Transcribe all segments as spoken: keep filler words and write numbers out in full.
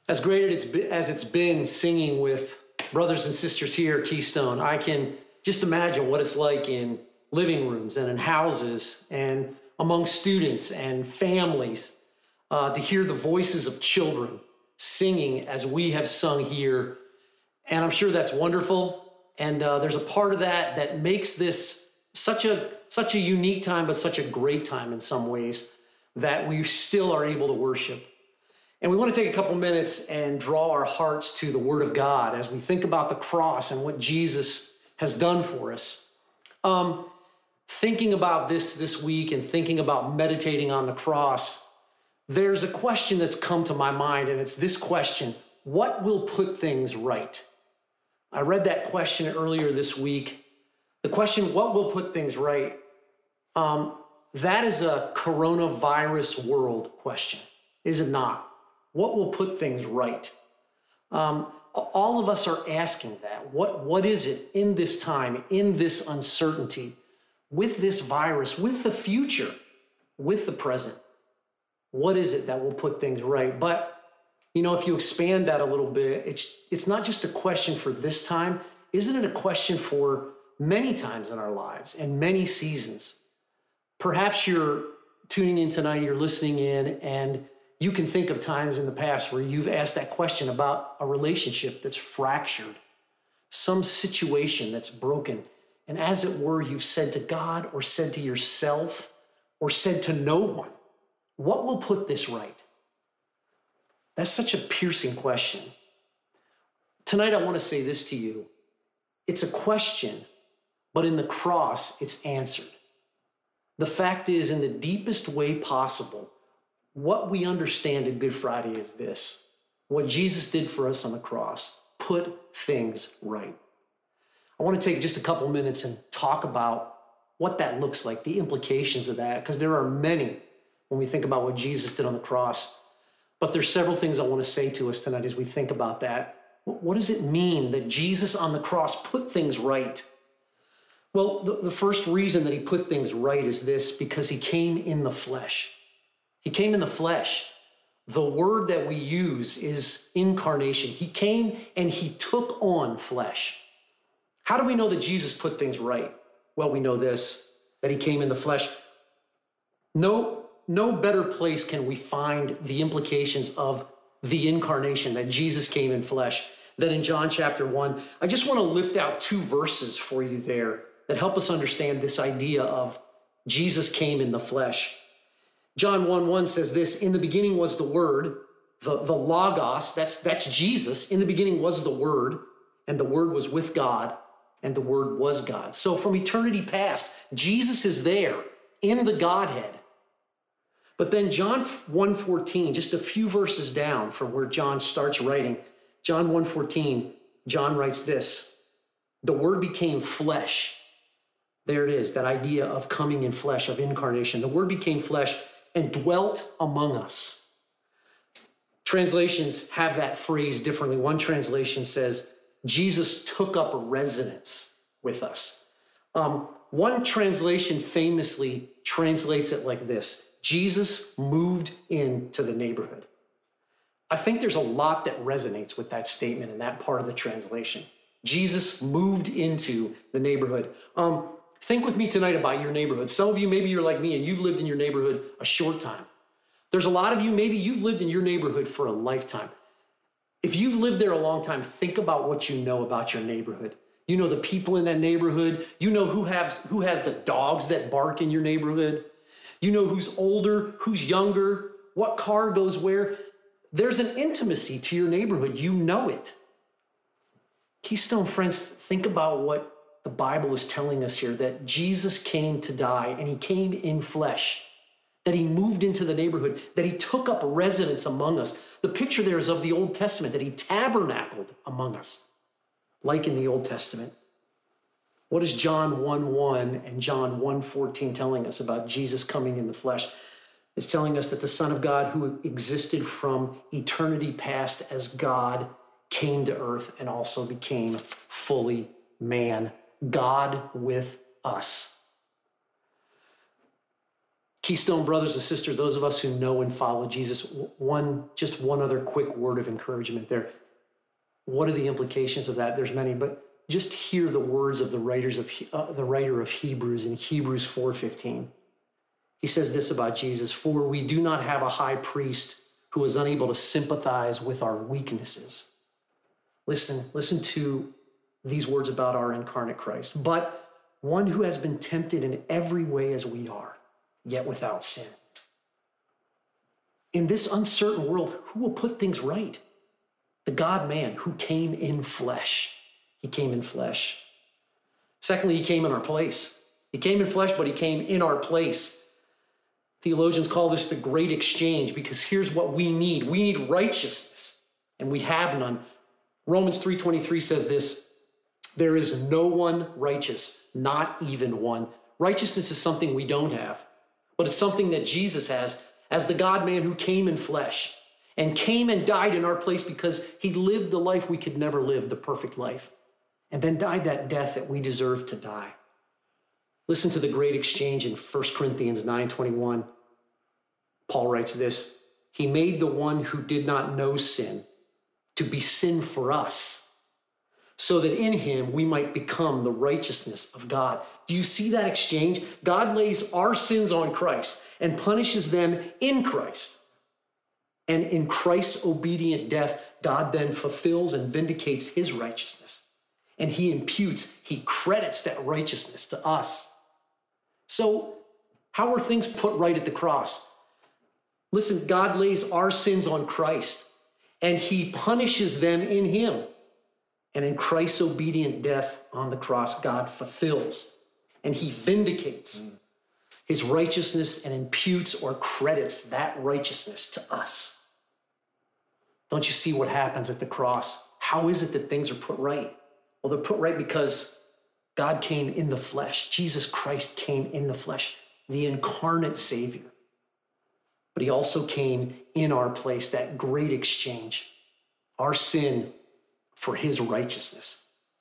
As great as it's been, as it's been singing with brothers and sisters here at Keystone, I can just imagine what it's like in living rooms and in houses and among students and families uh, to hear the voices of children singing as we have sung here. And I'm sure that's wonderful. And uh, there's a part of that that makes this such a such a unique time, but such a great time in some ways, that we still are able to worship. And we want to take a couple minutes and draw our hearts to the Word of God as we think about the cross and what Jesus has done for us. Um, thinking about this this week and thinking about meditating on the cross, there's a question that's come to my mind, and it's this question: what will put things right? I read that question earlier this week. The question, what will put things right? Um, that is a coronavirus world question, is it not? What will put things right? Um, all of us are asking that. What, what is it in this time, in this uncertainty, with this virus, with the future, with the present? What is it that will put things right? But, you know, if you expand that a little bit, it's, it's not just a question for this time. Isn't it a question for many times in our lives and many seasons? Perhaps you're tuning in tonight, you're listening in, and you can think of times in the past where you've asked that question about a relationship that's fractured, some situation that's broken. And as it were, you've said to God or said to yourself or said to no one, what will put this right? That's such a piercing question. Tonight, I want to say this to you. It's a question, but in the cross, it's answered. The fact is, in the deepest way possible, what we understand in Good Friday is this: what Jesus did for us on the cross put things right. I want to take just a couple minutes and talk about what that looks like, the implications of that, because there are many when we think about what Jesus did on the cross. But there's several things I want to say to us tonight as we think about that. What does it mean that Jesus on the cross put things right? Well, the, the first reason that he put things right is this: because he came in the flesh. He came in the flesh. The word that we use is incarnation. He came and he took on flesh. How do we know that Jesus put things right? Well, we know this, that he came in the flesh. No, no better place can we find the implications of the incarnation, that Jesus came in flesh, than in John chapter one. I just want to lift out two verses for you there that help us understand this idea of Jesus came in the flesh. John one one says this: in the beginning was the Word, the, the Logos, that's, that's Jesus. In the beginning was the Word, and the Word was with God, and the Word was God. So from eternity past, Jesus is there in the Godhead. But then John one fourteen, just a few verses down from where John starts writing, John one fourteen, John writes this: the Word became flesh. There it is, that idea of coming in flesh, of incarnation. The Word became flesh and dwelt among us. Translations have that phrase differently. One translation says, Jesus took up residence with us. Um, one translation famously translates it like this: Jesus moved into the neighborhood. I think there's a lot that resonates with that statement in that part of the translation. Jesus moved into the neighborhood. Um, think with me tonight about your neighborhood. Some of you, maybe you're like me and you've lived in your neighborhood a short time. There's a lot of you, maybe you've lived in your neighborhood for a lifetime. If you've lived there a long time, think about what you know about your neighborhood. You know the people in that neighborhood. You know who has, who has the dogs that bark in your neighborhood. You know who's older, who's younger, what car goes where. There's an intimacy to your neighborhood. You know it. Keystone friends, think about what the Bible is telling us here, that Jesus came to die and he came in flesh, that he moved into the neighborhood, that he took up residence among us. The picture there is of the Old Testament, that he tabernacled among us, like in the Old Testament. What is John one one and John one fourteen telling us about Jesus coming in the flesh? It's telling us that the Son of God, who existed from eternity past as God, came to earth and also became fully man, God with us. Keystone brothers and sisters, those of us who know and follow Jesus, one, just one other quick word of encouragement there. What are the implications of that? There's many, but just hear the words of the writers of uh, the writer of Hebrews in Hebrews four fifteen. He says this about Jesus: "For we do not have a high priest who is unable to sympathize with our weaknesses." Listen, listen to these words about our incarnate Christ. "But one who has been tempted in every way as we are, yet without sin." In this uncertain world, who will put things right? The God-man who came in flesh. He came in flesh. Secondly, he came in our place. He came in flesh, but he came in our place. Theologians call this the great exchange, because here's what we need. We need righteousness, and we have none. Romans three twenty-three says this: "There is no one righteous, not even one." Righteousness is something we don't have, but it's something that Jesus has as the God-man who came in flesh and came and died in our place, because he lived the life we could never live, the perfect life, and then died that death that we deserve to die. Listen to the great exchange in First Corinthians nine twenty-one. Paul writes this: "He made the one who did not know sin to be sin for us, so that in him we might become the righteousness of God." Do you see that exchange? God lays our sins on Christ and punishes them in Christ. And in Christ's obedient death, God then fulfills and vindicates his righteousness. And he imputes, he credits that righteousness to us. So how are things put right at the cross? Listen, God lays our sins on Christ, and he punishes them in him. And in Christ's obedient death on the cross, God fulfills and he vindicates mm. his righteousness and imputes or credits that righteousness to us. Don't you see what happens at the cross? How is it that things are put right? Well, they're put right because God came in the flesh. Jesus Christ came in the flesh, the incarnate Savior. But he also came in our place, that great exchange, our sin for his righteousness.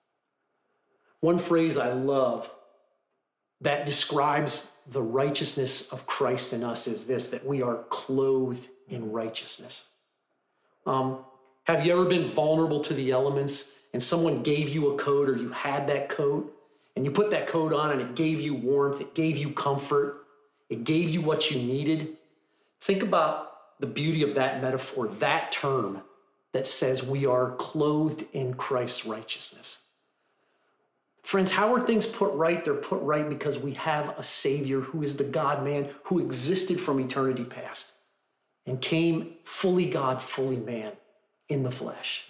One phrase I love that describes the righteousness of Christ in us is this: that we are clothed in righteousness. Um, have you ever been vulnerable to the elements and someone gave you a coat, or you had that coat and you put that coat on and it gave you warmth, it gave you comfort, it gave you what you needed? Think about the beauty of that metaphor, that term that says we are clothed in Christ's righteousness. Friends, how are things put right? They're put right because we have a Savior who is the God-man who existed from eternity past and came fully God, fully man in the flesh.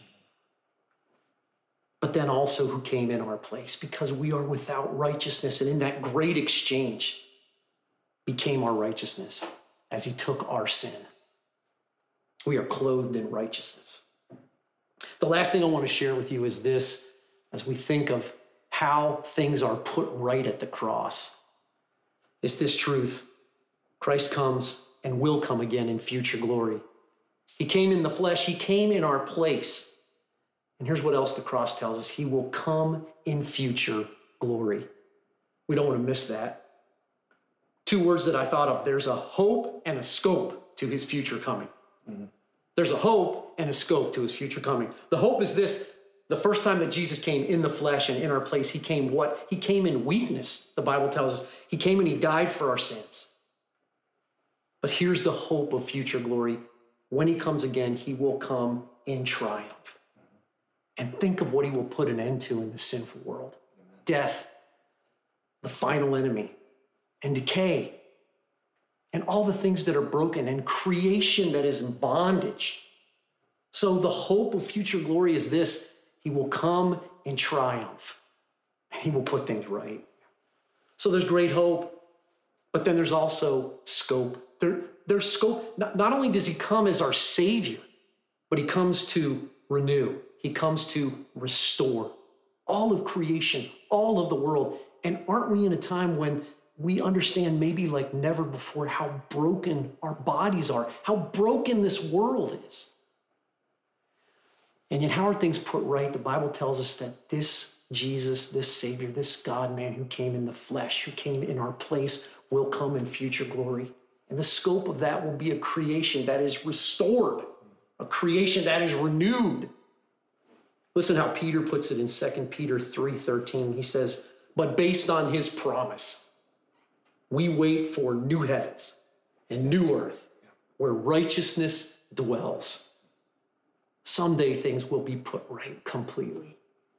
But then also who came in our place because we are without righteousness, and in that great exchange became our righteousness as he took our sin. We are clothed in righteousness. The last thing I want to share with you is this, as we think of how things are put right at the cross. It's this truth: Christ comes and will come again in future glory. He came in the flesh. He came in our place. And here's what else the cross tells us: he will come in future glory. We don't want to miss that. Two words that I thought of: there's a hope and a scope to his future coming. Mm-hmm. There's a hope and a scope to his future coming. The hope is this: the first time that Jesus came in the flesh and in our place, he came what? He came in weakness. The Bible tells us he came and he died for our sins. But here's the hope of future glory: when he comes again, he will come in triumph. And think of what he will put an end to in the sinful world: death, the final enemy, and decay, and all the things that are broken, and creation that is in bondage. So the hope of future glory is this: he will come in triumph, and he will put things right. So there's great hope, but then there's also scope. There, there's scope. Not, not only does he come as our Savior, but he comes to renew. He comes to restore all of creation, all of the world. And aren't we in a time when we understand maybe like never before how broken our bodies are, how broken this world is? And yet, how are things put right? The Bible tells us that this Jesus, this Savior, this God-man who came in the flesh, who came in our place, will come in future glory. And the scope of that will be a creation that is restored, a creation that is renewed. Listen how Peter puts it in Second Peter three thirteen. He says, but based on his promise, we wait for new heavens and new earth where righteousness dwells. Someday things will be put right completely.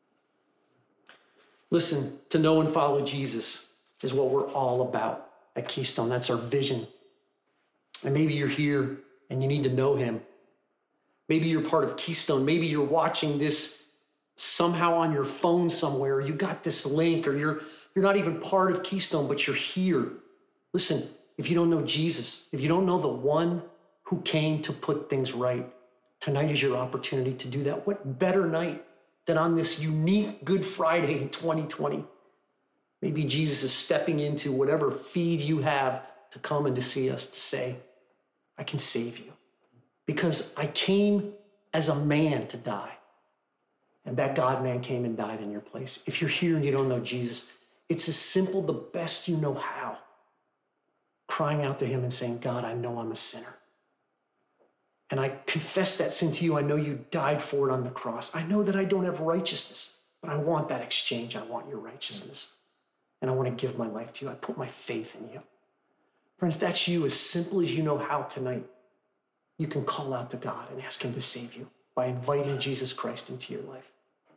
Listen, to know and follow Jesus is what we're all about at Keystone. That's our vision. And maybe you're here and you need to know him. Maybe you're part of Keystone. Maybe you're watching this somehow on your phone somewhere. You got this link, or you're, you're not even part of Keystone, but you're here. Listen, if you don't know Jesus, if you don't know the one who came to put things right, tonight is your opportunity to do that. What better night than on this unique Good Friday in twenty twenty? Maybe Jesus is stepping into whatever feed you have to come and to see us, to say, I can save you because I came as a man to die. And that God-man came and died in your place. If you're here and you don't know Jesus, it's as simple, the best you know how, crying out to him and saying, God, I know I'm a sinner. And I confess that sin to you. I know you died for it on the cross. I know that I don't have righteousness, but I want that exchange. I want your righteousness. And I want to give my life to you. I put my faith in you. Friend, if that's you, as simple as you know how tonight, you can call out to God and ask him to save you by inviting Jesus Christ into your life.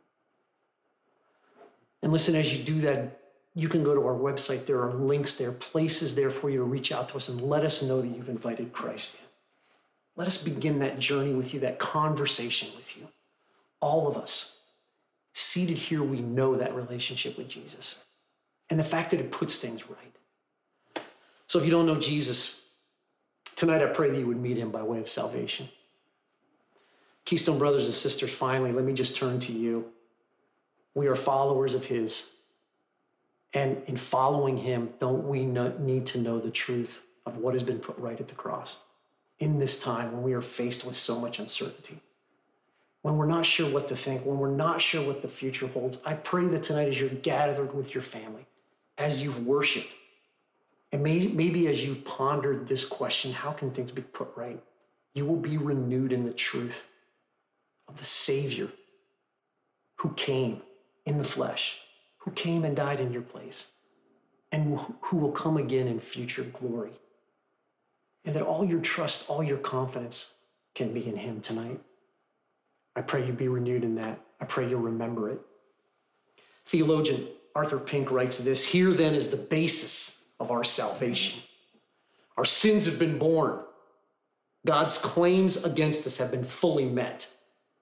And listen, as you do that, you can go to our website. There are links there, places there for you to reach out to us and let us know that you've invited Christ in. Let us begin that journey with you, that conversation with you. All of us, seated here, we know that relationship with Jesus and the fact that it puts things right. So if you don't know Jesus, tonight I pray that you would meet him by way of salvation. Keystone brothers and sisters, finally, let me just turn to you. We are followers of his. And in following him, don't we need to know the truth of what has been put right at the cross in this time when we are faced with so much uncertainty? When we're not sure what to think, when we're not sure what the future holds, I pray that tonight as you're gathered with your family, as you've worshiped, and maybe, maybe as you've pondered this question, how can things be put right? You will be renewed in the truth of the Savior who came in the flesh, who came and died in your place, and who will come again in future glory. And that all your trust, all your confidence can be in him tonight. I pray you be renewed in that. I pray you'll remember it. Theologian Arthur Pink writes this: here then is the basis of our salvation. Our sins have been borne. God's claims against us have been fully met.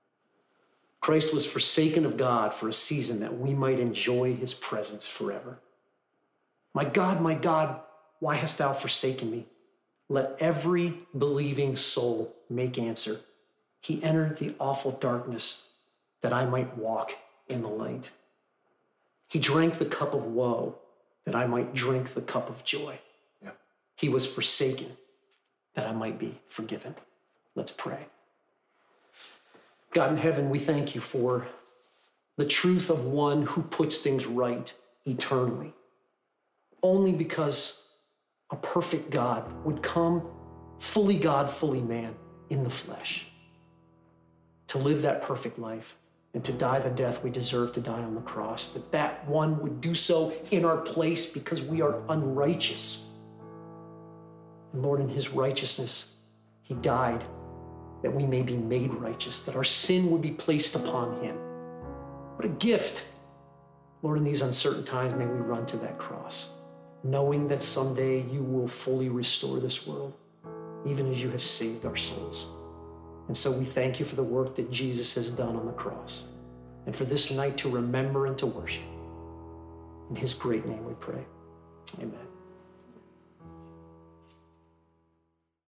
Christ was forsaken of God for a season that we might enjoy his presence forever. My God, my God, why hast thou forsaken me? Let every believing soul make answer. He entered the awful darkness that I might walk in the light. He drank the cup of woe that I might drink the cup of joy. Yeah. He was forsaken that I might be forgiven. Let's pray. God in heaven, we thank you for the truth of one who puts things right eternally. Only because a perfect God would come fully God, fully man in the flesh to live that perfect life and to die the death we deserve to die on the cross, that that one would do so in our place because we are unrighteous. And Lord, in his righteousness, he died that we may be made righteous, that our sin would be placed upon him. What a gift. Lord, in these uncertain times, may we run to that cross, knowing that someday you will fully restore this world, even as you have saved our souls. And so we thank you for the work that Jesus has done on the cross, and for this night to remember and to worship. In his great name we pray. Amen.